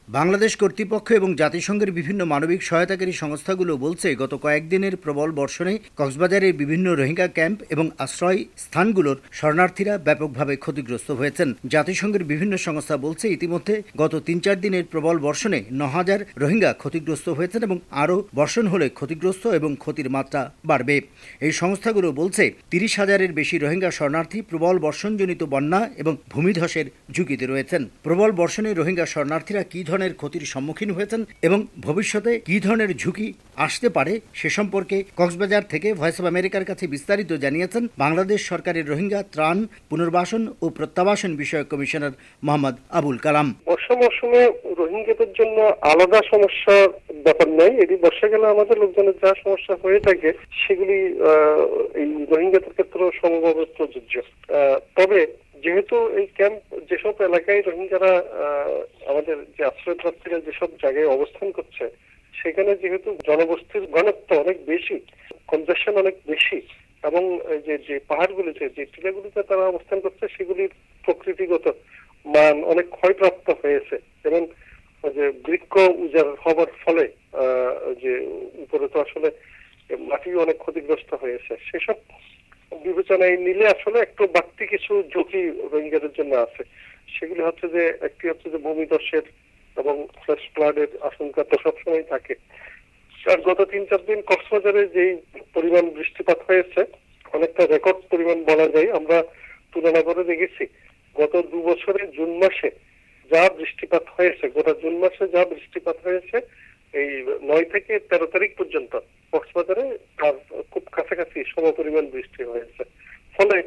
বাংলাদেশ কর্তৃপক্ষ এবং জাতিসংঘের বিভিন্ন মানবিক সহায়তাকারী সংস্থাগুলো বলছে, গত কয়েকদিনের প্রবল বর্ষণে কক্সবাজারের বিভিন্ন রোহিঙ্গা ক্যাম্প এবং আশ্রয় স্থানগুলোর শরণার্থীরা ব্যাপকভাবে ক্ষতিগ্রস্ত হয়েছেন। জাতিসংঘের বিভিন্ন সংস্থা বলছে, ইতিমধ্যে গত ৩-৪ দিনের প্রবল বর্ষণে ৯,০০০ রোহিঙ্গা ক্ষতিগ্রস্ত হয়েছেন এবং আরও বর্ষণ হলে ক্ষতিগ্রস্ত এবং ক্ষতির মাত্রা বাড়বে। এই সংস্থাগুলো বলছে, ৩০,০০০-এর বেশি রোহিঙ্গা শরণার্থী প্রবল বর্ষণজনিত বন্যা এবং ভূমিধসের ঝুঁকিতে রয়েছেন। প্রবল বর্ষণে রোহিঙ্গা শরণার্থীরা কী ধরনের ক্ষতির সম্মুখীন হয়েছেন এবং ভবিষ্যতে কী ধরনের ঝুঁকি আসতে পারে সে সম্পর্কে কক্সবাজার থেকে ভয়েস অব আমেরিকার কাছে বিস্তারিত জানিয়েছেন বাংলাদেশ সরকারের রোহিঙ্গা ত্রাণ, পুনর্বাসন ও প্রত্যাবাসন বিষয়ক কমিশনার মোহাম্মদ আবুল কালাম। বর্ষা মৌসুমে রোহিঙ্গাদের জন্য আলাদা সমস্যার ব্যাপার নয়। এটি বর্ষাকালে আমাদের লোকজনের যা সমস্যা হয়ে থাকে সেগুলি এই রোহিঙ্গাদের ক্ষেত্রেও সমভাবে প্রযোজ্য। তবে যেহেতু এই ক্যাম্প যেসব এলাকায় রোহিঙ্গারা আমাদের যে আশ্রয়প্রার্থীরা যেসব জায়গায় অবস্থান করছে, সেখানে যেহেতু জনবস্তির ঘনত্ব অনেক বেশি, কনজেশন অনেক বেশি, এবং যে পাহাড়গুলিতে, যে টিলাগুলিতে তারা অবস্থান করছে সেগুলির প্রকৃতিগত মান অনেক ক্ষয়প্রাপ্ত হয়েছে এবং যে বৃক্ষ উজাড় হবার ফলে যে উপরে তো আসলে মাটি অনেক ক্ষতিগ্রস্ত হয়েছে। সেসব বিবেচনায় নিলে আসলে একটু বাড়তি কিছু ঝুঁকি রোহিঙ্গাদের জন্য আছে। সেগুলি হচ্ছে যে একটি হচ্ছে যে ভূমিধসের এবং ফ্ল্যাশ ফ্লাডের আশঙ্কা তো সবসময় থাকে। আর গত ৩-৪ দিন কক্সবাজারে যেই পরিমাণ বৃষ্টিপাত হয়েছে, অনেকটা রেকর্ড পরিমাণ বলা যায়। আমরা তুলনা করে দেখেছি গত ২ বছরে জুন মাসে যা বৃষ্টিপাত হয়েছে, গোটা জুন মাসে যা বৃষ্টিপাত হয়েছে, এই ৯ থেকে ১৩ তারিখ পর্যন্ত কক্সবাজারে তার খুব কাছাকাছি সমপরিমাণ বৃষ্টি হয়েছে। ফলে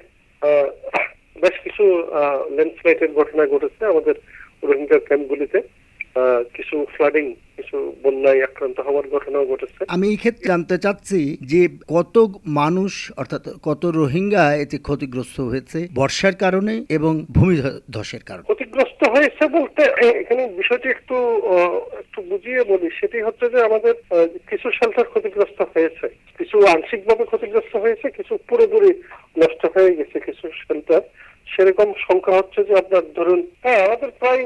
বেশ কিছু ল্যান্ডস্লাইডের ঘটনা ঘটেছে আমাদের রোহিঙ্গা ক্যাম্পগুলিতে, কিছু ফ্লাডিং, কিছু বন্যায় আক্রান্ত হওয়ার ঘটনাও ঘটেছে। আমি এই ক্ষেত্রে জানতে চাচ্ছি যে কত মানুষ, অর্থাৎ কত রোহিঙ্গা এতে ক্ষতিগ্রস্ত হয়েছে বর্ষার কারণে এবং ভূমিধসের কারণে? ক্ষতিগ্রস্ত হয়েছে বলতে এখানে বিষয়টি একটু বুঝিয়ে বলি। সেটি হচ্ছে যে আমাদের কিছু শেল্টার ক্ষতিগ্রস্ত হয়েছে, কিছু আংশিকভাবে ক্ষতিগ্রস্ত হয়েছে, কিছু পুরোপুরি নষ্ট হয়ে গেছে কিছু শেল্টার। সেরকম সংখ্যা হচ্ছে যে আপনার ধরুন, আমাদের প্রায়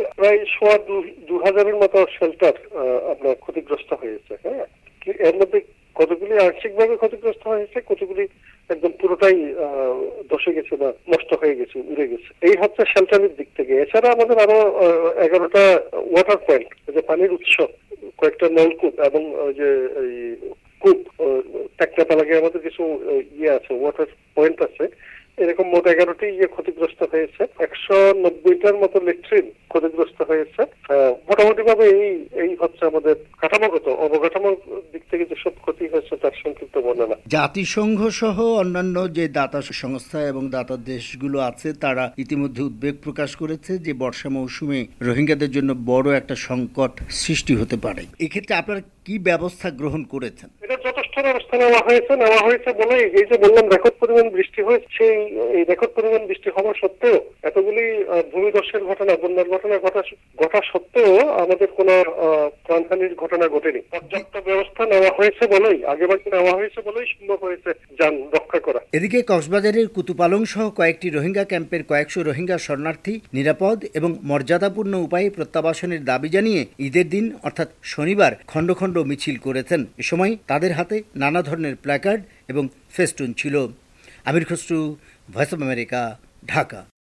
২,০০০-এর মতো শেল্টার আপনার ক্ষতিগ্রস্ত হয়েছে। হ্যাঁ, এর মধ্যে কতগুলি আংশিকভাবে ক্ষতিগ্রস্ত হয়েছে, কতগুলি একদম পুরোটাই ধসে গেছে বা নষ্ট হয়ে গেছে, উড়ে গেছে। এই হচ্ছে শেল্টারের দিক থেকে। এছাড়া আমাদের আরো 11টা ওয়াটার পয়েন্ট, যে পানির উৎস, কয়েকটা নলকূপ এবং যে কূপ, টেকনাফ এলাকায় আমাদের কিছু আছে, ওয়াটার পয়েন্ট আছে। এরকম মোট 11টি ক্ষতিগ্রস্ত হয়েছে। 190টার মতো ল্যাট্রিন ক্ষতিগ্রস্ত হয়েছে। মোটামুটি ভাবে এই হচ্ছে আমাদের কাঠামোগত অবকাঠামোর দিক থেকে যেসব ক্ষতি হয়েছে তার সংক্ষিপ্ত বর্ণনা। জাতিসংঘ সহ অন্যান্য যে দাতা সংস্থা এবং দাতা দেশগুলো আছে, তারা ইতিমধ্যে উদ্বেগ প্রকাশ করেছে যে বর্ষা মৌসুমে রোহিঙ্গাদের জন্য বড় একটা সংকট সৃষ্টি হতে পারে। এক্ষেত্রে আপনারা কি ব্যবস্থা গ্রহণ করেছেন? এটা যথেষ্ট ব্যবস্থা নেওয়া হয়েছে বলে এই যে বললাম রেকর্ড পরিমাণ বৃষ্টি হয়েছে, সেই রেকর্ড পরিমাণ বৃষ্টি হওয়া সত্ত্বেও, এতগুলি ভূমিধসের ঘটনা, বন্যার ঘটনা ঘটা সত্ত্বেও আমাদের কোনো প্রাণহানির ঘটনা ঘটেনি। পর্যাপ্ত ব্যবস্থা নেওয়া হয়েছে বলেই, আগেভাগে নেওয়া হয়েছে বলেই সম্ভব হয়েছে যান রক্ষা করা। এদিকে কক্সবাজারের কুতুপালং সহ কয়েকটি রোহিঙ্গা ক্যাম্পের কয়েকশো রোহিঙ্গা শরণার্থী নিরাপদ এবং মর্যাদাপূর্ণ উপায়ে প্রত্যাবাসনের দাবি জানিয়ে ঈদের দিন অর্থাৎ শনিবার খণ্ড খণ্ড মিছিল করেছেন। এ সময় তাদের হাতে নানা ধরনের প্ল্যাকার্ড এবং ফেস্টুন ছিল। Amir Khasru, voice of America, Dhaka.